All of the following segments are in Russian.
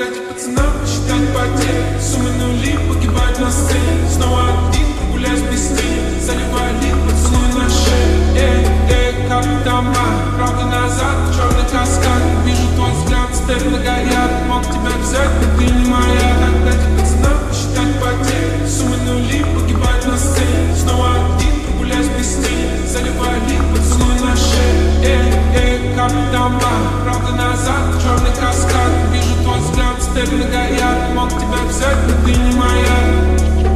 дайте пацанам посчитать потери. Суммы нули погибать на сцене. Снова один прогуляюсь без тени. Заливай лик, поцелуй на шее. Как дома, правда назад, черный каскад. Вижу твой взгляд, степно горят. Мог тебя взять, но ты не моя. Так дайте пацанам посчитать потери. Суммы нули погибать на сцене. Снова один прогуляюсь без тени. Заливай лик, поцелуй на шее. Как дома, правда назад, черный каскад. Вижу твой взгляд, степно горят. Мог тебя взять, но ты не моя.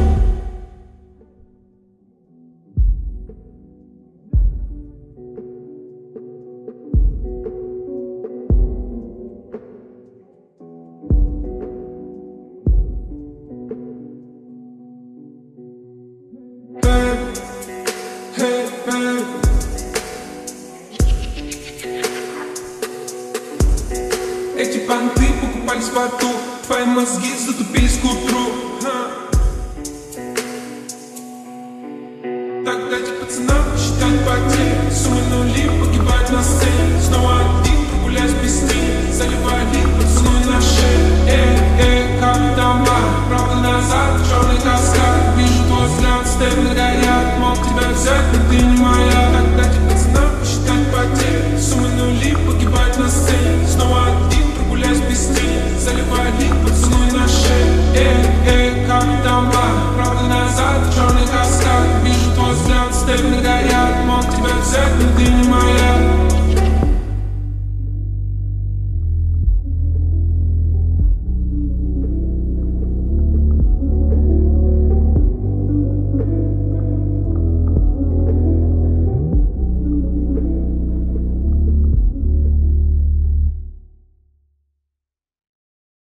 Эти понты покупались в аду. Твои мозги затупились к утру. Так дайте пацанам посчитать потери. Суммы нули погибать на сцене. Снова один прогуляюсь без тени.